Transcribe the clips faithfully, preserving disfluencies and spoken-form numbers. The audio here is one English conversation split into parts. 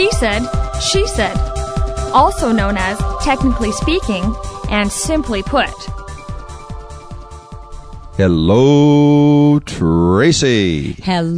He said, she said, also known as technically speaking and simply put. Hello, Tracy.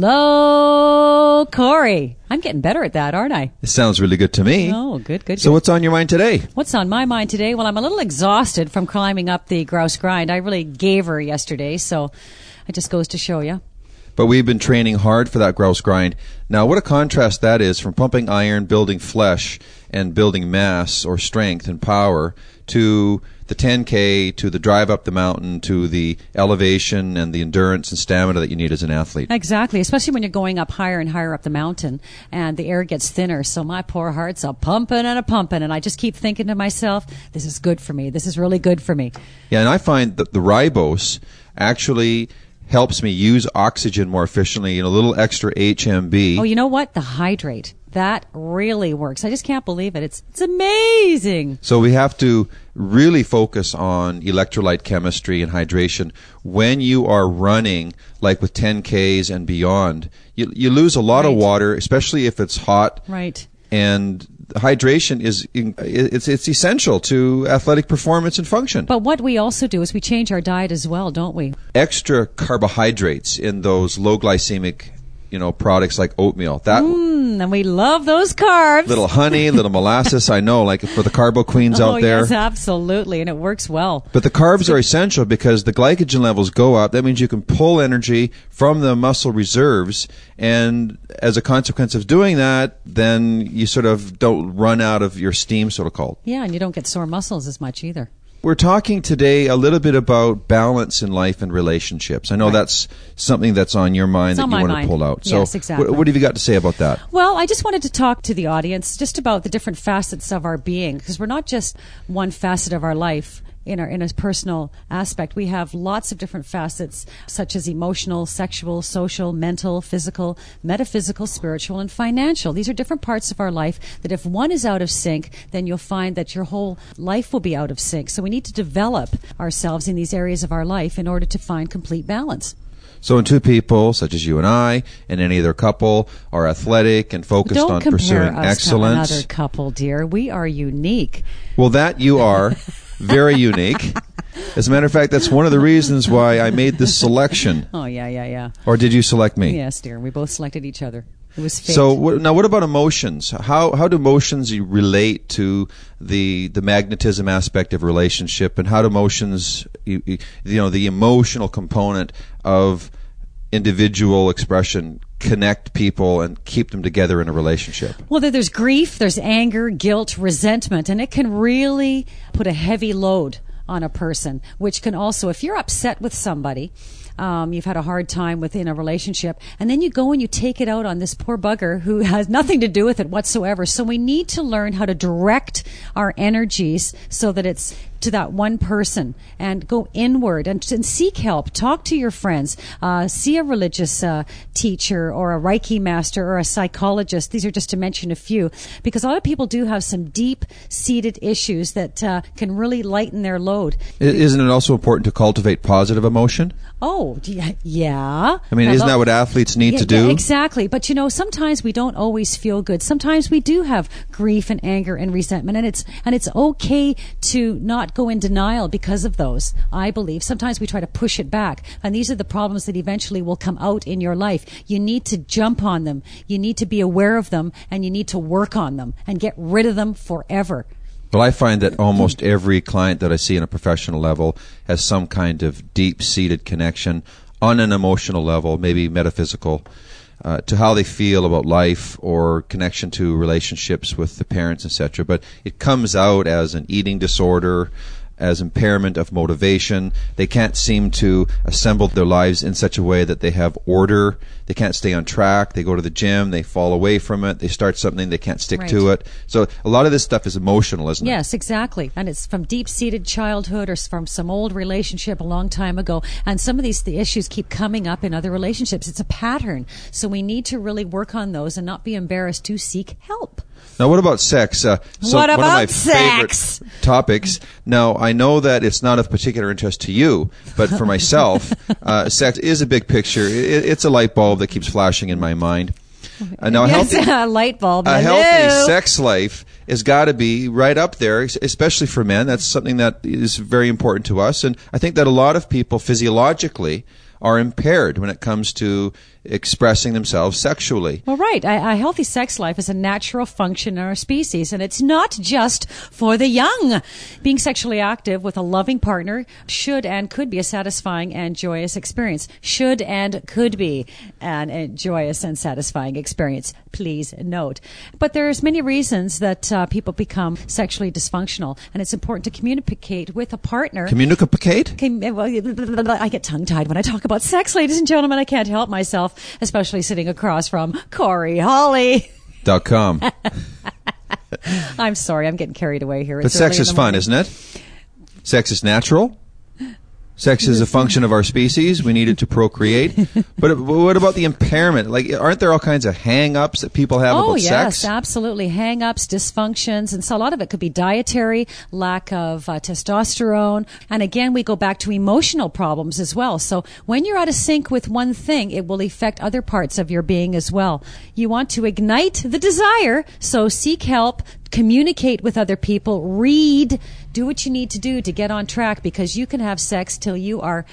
Hello, Corey. I'm getting better at that, aren't I? It sounds really good to me. Oh, good, good, So good. what's on your mind today? What's on my mind today? Well, I'm a little exhausted from climbing up the grouse grind. I really gave her yesterday, so it just goes to show you. But we've been training hard for that grouse grind. Now, what a contrast that is from pumping iron, building flesh, and building mass or strength and power to the ten K, to the drive up the mountain, to the elevation and the endurance and stamina that you need as an athlete. Exactly, especially when you're going up higher and higher up the mountain and the air gets thinner. So my poor heart's a pumping and a pumping, and I just keep thinking to myself, this is good for me. This is really good for me. Yeah, and I find that the ribose actually helps me use oxygen more efficiently and a little extra H M B. Oh, you know what? The hydrate. That really works. I just can't believe it. It's it's amazing. So we have to really focus on electrolyte chemistry and hydration when you are running, like with ten Ks and beyond. You you lose a lot Right. of water, especially if it's hot. Right. And hydration is it's it's essential to athletic performance and function. But what we also do is we change our diet as well, don't we? Extra carbohydrates in those low glycemic, you know, products like oatmeal. That Mm, and we love those carbs. little honey, little molasses, I know, like for the carbo queens oh, out there. yes, absolutely, and it works well. But the carbs are essential because the glycogen levels go up. That means you can pull energy from the muscle reserves, and as a consequence of doing that, then you sort of don't run out of your steam, so called. Yeah, and you don't get sore muscles as much either. We're talking today a little bit about balance in life and relationships. I know Right. that's something that's on your mind It's that on you my want mind. to pull out. So Yes, exactly. what, what have you got to say about that? Well, I just wanted to talk to the audience just about the different facets of our being, because we're not just one facet of our life. In our in a personal aspect, we have lots of different facets, such as emotional, sexual, social, mental, physical, metaphysical, spiritual, and financial. These are different parts of our life that if one is out of sync, then you'll find that your whole life will be out of sync. So we need to develop ourselves in these areas of our life in order to find complete balance. So when two people, such as you and I, and any other couple, are athletic and focused Don't on compare pursuing us excellence. to another couple, dear. We are unique. Well, that you are very unique. As a matter of fact, that's one of the reasons why I made this selection. Oh, yeah, yeah, yeah. Or did you select me? Yes, dear. We both selected each other. It was fate. So what, now, what about emotions? How how do emotions relate to the the magnetism aspect of a relationship, and how do emotions, you, you know, the emotional component of individual expression connect people and keep them together in a relationship? Well, there- there's grief, there's anger, guilt, resentment, and it can really put a heavy load on a person, which can also, if you're upset with somebody, um, you've had a hard time within a relationship, and then you go and you take it out on this poor bugger who has nothing to do with it whatsoever. So we need to learn how to direct our energies so that it's to that one person and go inward and, and seek help. Talk to your friends. Uh, see a religious uh, teacher or a Reiki master or a psychologist. These are just to mention a few, because a lot of people do have some deep-seated issues that uh, can really lighten their load. I- Isn't it also important to cultivate positive emotion? Oh, d- yeah. I mean, Now, isn't that tho- what athletes need Yeah, to do? yeah, exactly. But you know, sometimes we don't always feel good. Sometimes we do have grief and anger and resentment, and it's and it's okay to not go in denial because of those. I believe sometimes we try to push it back, and these are the problems that eventually will come out in your life. You need to jump on them. You need to be aware of them, and you need to work on them and get rid of them forever. Well, I find that almost every client that I see on a professional level has some kind of deep-seated connection on an emotional level, maybe metaphysical, uh, to how they feel about life or connection to relationships with the parents, et cetera. But it comes out as an eating disorder, as impairment of motivation. They can't seem to assemble their lives in such a way that they have order. They can't stay on track. They go to the gym. They fall away from it. They start something. They can't stick Right. to it. So a lot of this stuff is emotional, isn't it? Yes, exactly. And it's from deep-seated childhood or s- from some old relationship a long time ago. And some of these the issues keep coming up in other relationships. It's a pattern. So we need to really work on those and not be embarrassed to seek help. Now, what about sex? Uh, so What one of about my sex? favorite topics. Now, I know that it's not of particular interest to you, but for myself, uh, sex is a big picture. It, it's a light bulb that keeps flashing in my mind. Uh, now, a Yes, healthy, a light bulb. a Hello. healthy sex life has got to be right up there, especially for men. That's something that is very important to us. And I think that a lot of people physiologically are impaired when it comes to expressing themselves sexually. Well, right. A, a healthy sex life is a natural function in our species, and it's not just for the young. Being sexually active with a loving partner should and could be a satisfying and joyous experience. Should and could be an, a joyous and satisfying experience. Please note. But there's many reasons that uh, people become sexually dysfunctional, and it's important to communicate with a partner. Communicate? Okay, well, I get tongue-tied when I talk about sex, ladies and gentlemen. I can't help myself, especially sitting across from Corey Holly. Dot com. I'm sorry, I'm getting carried away here. But It's sex early in is the fun, morning. isn't it? Sex is natural. Sex is a function of our species. We need it to procreate. But what about the impairment? Like, aren't there all kinds of hang-ups that people have Oh, about yes, sex? absolutely. Hang-ups, dysfunctions, and so a lot of it could be dietary, lack of uh, testosterone. And again, we go back to emotional problems as well. So when you're out of sync with one thing, it will affect other parts of your being as well. You want to ignite the desire, so seek help, communicate with other people, read, do what you need to do to get on track, because you can have sex till you are,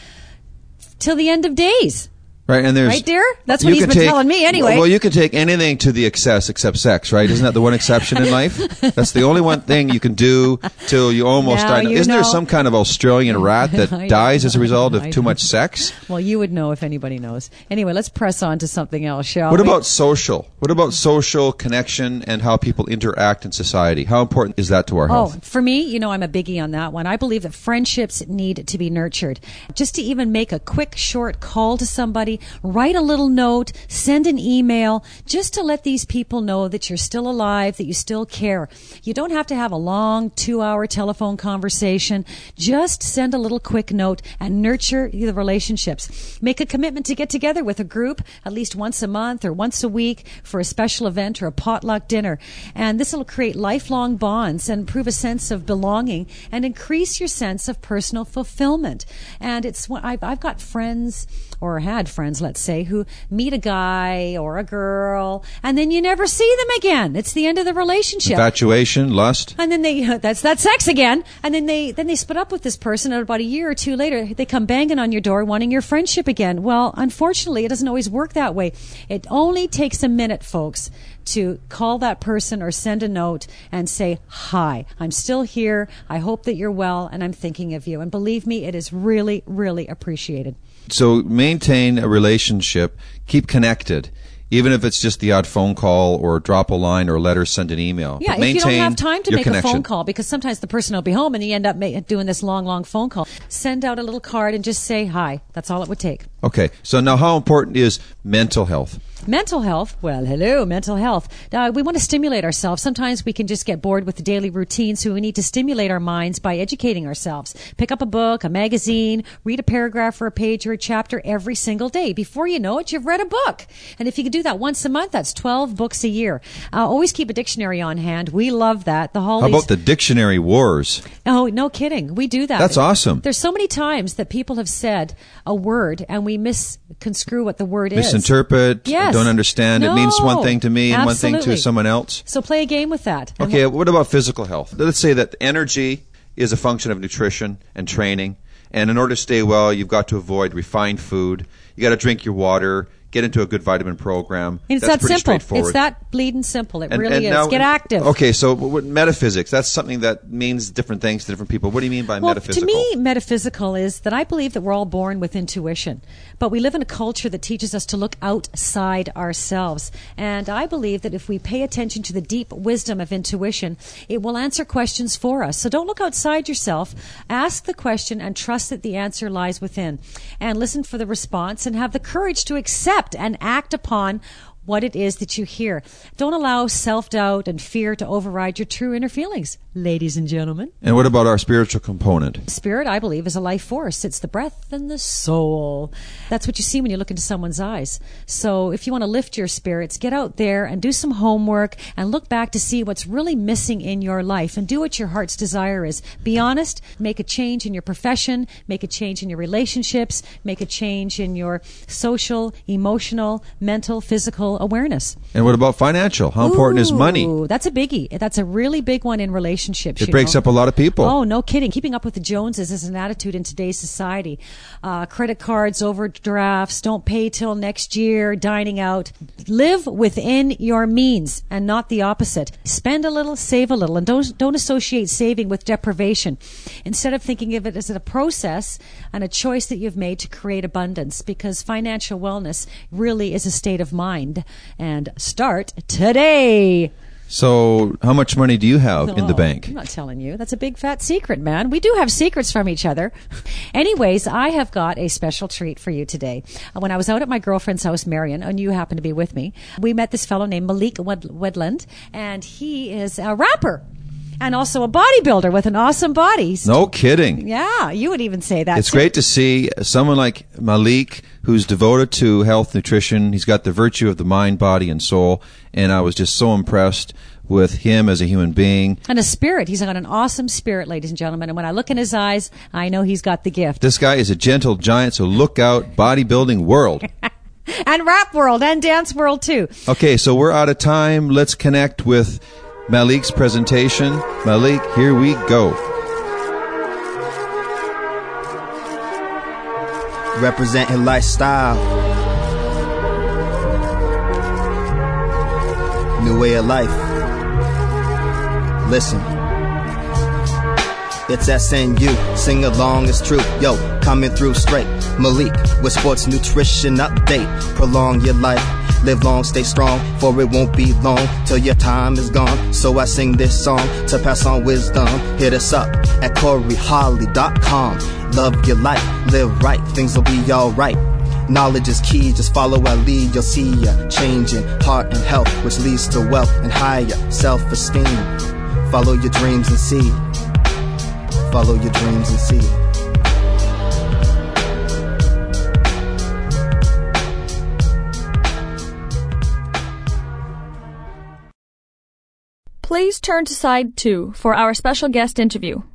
till the end of days. Right, and there's Right, dear? That's what you he's can been take- telling me anyway. Well, you can take anything to the excess except sex, right? Isn't that the one exception in life? That's the only one thing you can do till you almost Now die. you Isn't there know. some kind of Australian rat that I dies know. as a result of I too know. much sex? Well, you would know if anybody knows. Anyway, let's press on to something else, shall What we? about social? What about social connection and how people interact in society? How important is that to our Oh, health? for me, you know, I'm a biggie on that one. I believe that friendships need to be nurtured. Just to even make a quick, short call to somebody, write a little note, send an email, just to let these people know that you're still alive, that you still care. You don't have to have a long two-hour telephone conversation. Just send a little quick note and nurture the relationships. Make a commitment to get together with a group at least once a month or once a week for a special event or a potluck dinner. And this will create lifelong bonds and prove a sense of belonging and increase your sense of personal fulfillment. And it's I've, I've got friends, or had friends, let's say, who meet a guy or a girl, and then you never see them again. It's the end of the relationship. Infatuation, lust. And then they that's that's sex again. And then they then they split up with this person, and about a year or two later, they come banging on your door wanting your friendship again. Well, unfortunately, it doesn't always work that way. It only takes a minute, folks, to call that person or send a note and say, hi, I'm still here. I hope that you're well, and I'm thinking of you. And believe me, it is really, really appreciated. So maintain a relationship, keep connected, even if it's just the odd phone call or drop a line or a letter, send an email. Yeah, But if you don't maintain have time to your make connection. a phone call, because sometimes the person will be home and you end up ma- doing this long, long phone call, send out a little card and just say hi. That's all it would take. Okay, so now how important is mental health? Mental health, well, hello, mental health. Uh, we want to stimulate ourselves. Sometimes we can just get bored with the daily routine, so we need to stimulate our minds by educating ourselves. Pick up a book, a magazine, read a paragraph or a page or a chapter every single day. Before you know it, you've read a book. And if you could do that once a month, that's twelve books a year. Uh, always keep a dictionary on hand. We love that. The How Hollies. about the dictionary wars? Oh, no kidding. We do that. That's awesome. There's so many times that people have said a word and we misconstrue what the word is. Misinterpret, Yes. don't understand. It means one No. thing to me and one thing to Absolutely. someone else. So play a game with that. And Okay, what about physical health? Let's say that energy is a function of nutrition and training. And in order to stay well, you've got to avoid refined food. You got to drink your water, get into a good vitamin program. And it's That's that pretty simple. straightforward. It's that bleeding simple. It And- really and is. now- Get active. Okay, so what, metaphysics, that's something that means different things to different people. What do you mean by Well, metaphysical? to me, metaphysical is that I believe that we're all born with intuition, but we live in a culture that teaches us to look outside ourselves. And I believe that if we pay attention to the deep wisdom of intuition, it will answer questions for us. So don't look outside yourself. Ask the question and trust that the answer lies within. And listen for the response and have the courage to accept and act upon what it is that you hear. Don't allow self-doubt and fear to override your true inner feelings. ladies and gentlemen. And what about our spiritual component? Spirit, I believe, is a life force. It's the breath and the soul. That's what you see when you look into someone's eyes. So if you want to lift your spirits, get out there and do some homework and look back to see what's really missing in your life and do what your heart's desire is. Be honest, make a change in your profession, make a change in your relationships, make a change in your social, emotional, mental, physical awareness. And what about financial? How important is money? Ooh, that's a biggie. That's a really big one in relationships. It you breaks know. up a lot of people. Oh, no kidding. Keeping up with the Joneses is an attitude in today's society. Uh, credit cards, overdrafts, don't pay till next year, dining out. Live within your means and not the opposite. Spend a little, save a little, and don't, don't associate saving with deprivation. Instead of thinking of it as a process and a choice that you've made to create abundance, because financial wellness really is a state of mind. And start today. So how much money do you have in the Oh, bank? I'm not telling you. That's a big fat secret, man. We do have secrets from each other. Anyways, I have got a special treat for you today. When I was out at my girlfriend's house, Marion, and you happened to be with me, we met this fellow named Malik Wed- Wedland, and he is a rapper and also a bodybuilder with an awesome body. He's- No kidding. Yeah, you would even say that. It's too. great to see someone like Malik who's devoted to health, nutrition. He's got the virtue of the mind, body, and soul. And I was just so impressed with him as a human being. And a spirit. He's got an awesome spirit, ladies and gentlemen. And when I look in his eyes, I know he's got the gift. This guy is a gentle giant, so look out, bodybuilding world. And rap world and dance world, too. Okay, so we're out of time. Let's connect with Malik's presentation. Malik, here we go. Representing lifestyle, new way of life. Listen, it's S N U, sing along, it's true. Yo, coming through straight. Malik with sports nutrition update. Prolong your life, live long, stay strong, for it won't be long till your time is gone. So I sing this song to pass on wisdom. Hit us up at corey holly dot com. Love your life, live right, things will be alright. Knowledge is key, just follow our lead. You'll see a change in heart and health, which leads to wealth and higher self-esteem. Follow your dreams and see. Follow your dreams and see. Please turn to side two for our special guest interview.